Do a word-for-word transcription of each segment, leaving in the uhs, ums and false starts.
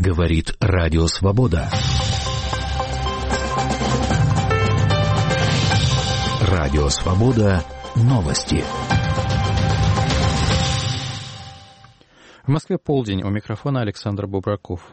Говорит Радио Свобода. Радио Свобода. Новости. В Москве полдень. У микрофона Александр Бубраков.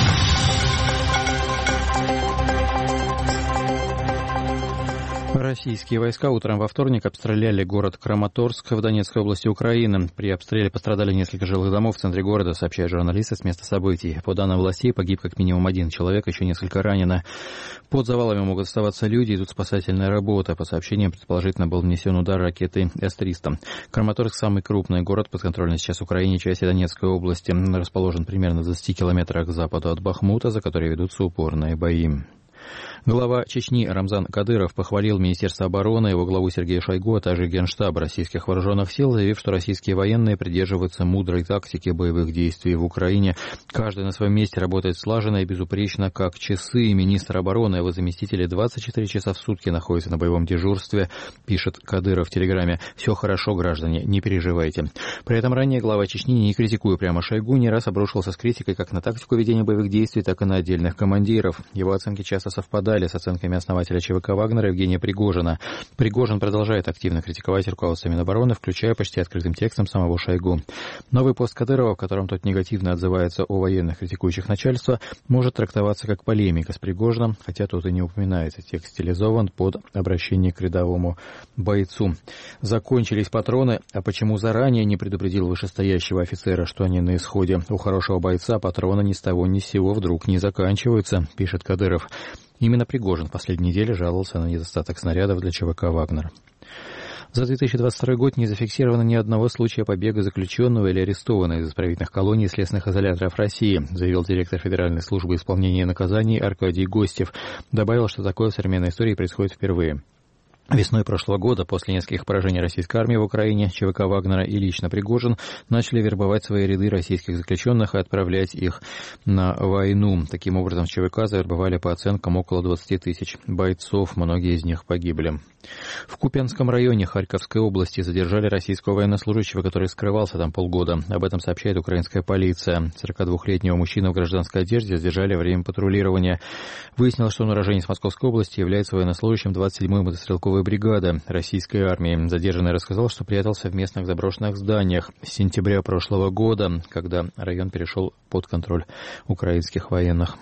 Российские войска утром во вторник обстреляли город Краматорск в Донецкой области Украины. При обстреле пострадали несколько жилых домов в центре города, сообщают журналисты с места событий. По данным властей, погиб как минимум один человек, еще несколько ранено. Под завалами могут оставаться люди, идут спасательная работа. По сообщениям, предположительно, был нанесен удар ракетой эс триста. Краматорск – самый крупный город, подконтрольный сейчас Украине, части Донецкой области. Расположен примерно в двадцати километрах к западу от Бахмута, за которые ведутся упорные бои. Глава Чечни Рамзан Кадыров похвалил Министерство обороны, его главу Сергея Шойгу, а также Генштаб российских вооруженных сил, заявив, что российские военные придерживаются мудрой тактики боевых действий в Украине. Каждый на своем месте работает слаженно и безупречно, как часы. Министр обороны и его заместители двадцать четыре часа в сутки находятся на боевом дежурстве, пишет Кадыров в Телеграме. «Все хорошо, граждане, не переживайте». При этом ранее глава Чечни, не критикуя прямо Шойгу, не раз обрушился с критикой как на тактику ведения боевых действий, так и на отдельных командиров. Его оценки часто совпадали с оценками основателя ЧВК «Вагнера» Евгения Пригожина. Пригожин продолжает активно критиковать руководство Минобороны, включая почти открытым текстом самого Шойгу. Новый пост Кадырова, в котором тот негативно отзывается о военных, критикующих начальство, может трактоваться как полемика с Пригожиным, хотя тот и не упоминается. Текст стилизован под обращение к рядовому бойцу. Закончились патроны, а почему заранее не предупредил вышестоящего офицера, что они на исходе? У хорошего бойца патроны ни с того ни с сего вдруг не заканчиваются, пишет Кадыров. Именно Пригожин в последние недели жаловался на недостаток снарядов для ЧВК «Вагнер». За две тысячи двадцать второй год не зафиксировано ни одного случая побега заключенного или арестованного из исправительных колоний и следственных изоляторов России, заявил директор Федеральной службы исполнения наказаний Аркадий Гостев. Добавил, что такое в современной истории происходит впервые. Весной прошлого года, после нескольких поражений российской армии в Украине, ЧВК «Вагнера» и лично Пригожин начали вербовать свои ряды российских заключенных и отправлять их на войну. Таким образом, в ЧВК завербовали по оценкам около двадцати тысяч бойцов, многие из них погибли. В Купянском районе Харьковской области задержали российского военнослужащего, который скрывался там полгода. Об этом сообщает украинская полиция. сорокадвухлетнего мужчину в гражданской одежде задержали во время патрулирования. Выяснилось, что он уроженец Московской области, является военнослужащим двадцать седьмой мотострелковой бригады российской армии. Задержанный рассказал, что прятался в местных заброшенных зданиях с сентября прошлого года, когда район перешел под контроль украинских военных.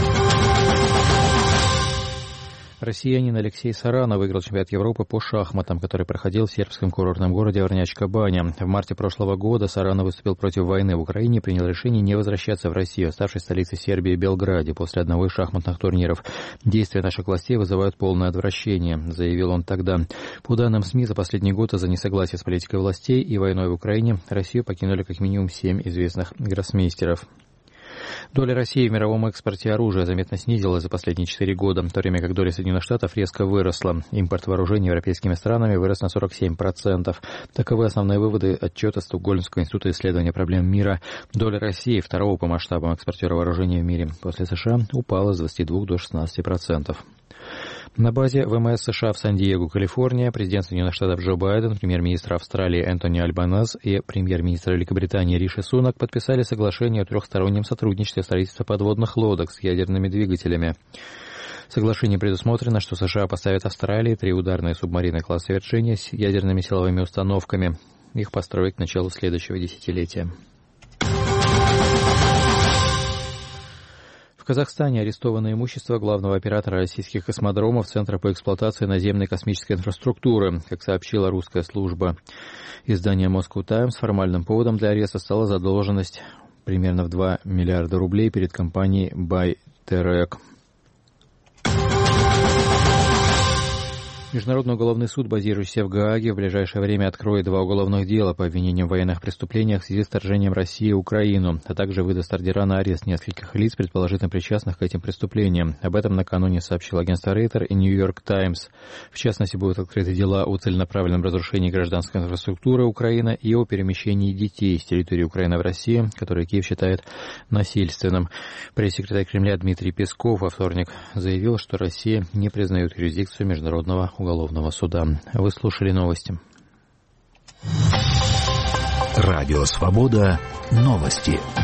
Россиянин Алексей Сарана выиграл чемпионат Европы по шахматам, который проходил в сербском курортном городе Варнячка Баня. В марте прошлого года Сарана выступил против войны в Украине и принял решение не возвращаться в Россию, оставшись в столице Сербии Белграде после одного из шахматных турниров. Действия наших властей вызывают полное отвращение, заявил он тогда. По данным СМИ, за последний год из-за несогласия с политикой властей и войной в Украине Россию покинули как минимум семь известных гроссмейстеров. Доля России в мировом экспорте оружия заметно снизилась за последние четыре года, в то время как доля Соединенных Штатов резко выросла. Импорт вооружений европейскими странами вырос на сорок семь процентов. Таковы основные выводы отчета Стокгольмского института исследования проблем мира. Доля России, второго по масштабам экспортера вооружений в мире, после США упала с двадцати двух до шестнадцати процентов. На базе ВМС США в Сан-Диего, Калифорния, президент Соединенных Штатов Джо Байден, премьер-министр Австралии Энтони Альбанез и премьер-министр Великобритании Риши Сунак подписали соглашение о трехстороннем сотрудничестве в строительстве подводных лодок с ядерными двигателями. В соглашении предусмотрено, что США поставят Австралии три ударные субмарины класса Вирджиния с ядерными силовыми установками. Их построить к началу следующего десятилетия. В Казахстане арестовано имущество главного оператора российских космодромов Центра по эксплуатации наземной космической инфраструктуры. Как сообщила русская служба издания Moscow Times, формальным поводом для ареста стала задолженность примерно в два миллиарда рублей перед компанией Байтерек. Международный уголовный суд, базирующийся в Гааге, в ближайшее время откроет два уголовных дела по обвинениям в военных преступлениях в связи с вторжением России в Украину, а также выдаст ордера на арест нескольких лиц, предположительно причастных к этим преступлениям. Об этом накануне сообщил агентство Рейтер и Нью-Йорк Таймс. В частности, будут открыты дела о целенаправленном разрушении гражданской инфраструктуры Украины и о перемещении детей с территории Украины в Россию, которое Киев считает насильственным. Пресс-секретарь Кремля Дмитрий Песков во вторник заявил, что Россия не признает юрисдикцию Международного уголовного суда. Вы слушали новости. Радио Свобода. Новости.